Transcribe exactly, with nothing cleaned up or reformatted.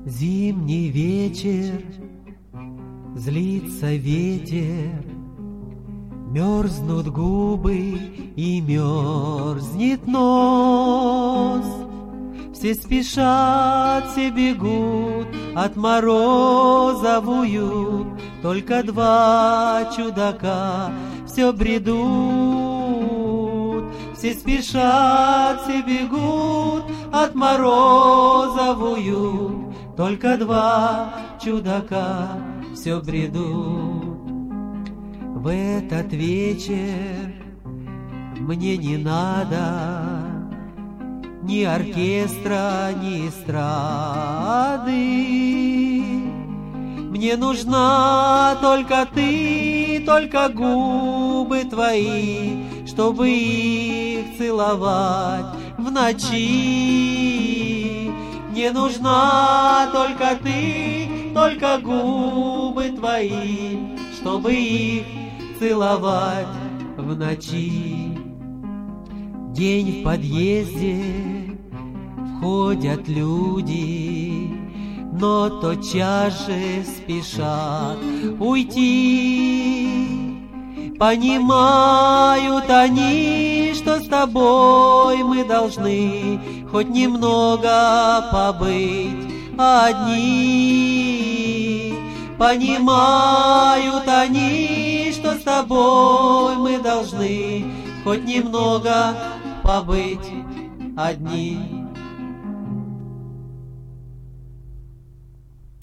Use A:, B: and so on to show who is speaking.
A: Зимний вечер, злится ветер, мерзнут губы и мерзнет нос. Все спешат, все бегут, от мороза воют, только два чудака все бредут. Все спешат, все бегут, от мороза воют, только два чудака все бредут. В этот вечер мне не надо ни оркестра, ни эстрады. Мне нужна только ты, только губы твои, чтобы их целовать в ночи. Мне нужна только ты, только губы твои, чтобы их целовать в ночи. День в подъезде, входят люди, но тотчас же спешат уйти. Понимают они, что с тобой мы должны хоть немного побыть одни. Понимают они, что с тобой мы должны хоть немного побыть одни.